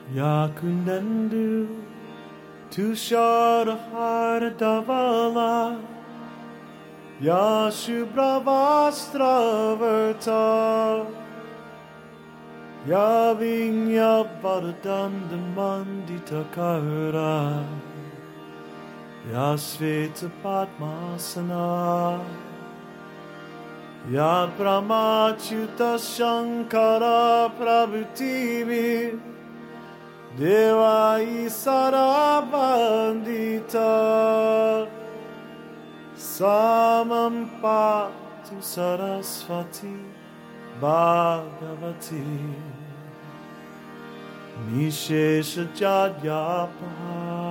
Yakunendu Tushara Davala Yashubravastra Yavinya Varadandamandita Kara Yasveta Padmasana Yad Brahmachuta Shankara Prabhutivi Deva Isara Bandita Samam Patu Sarasvati Bhagavati Nishesha Jadyapa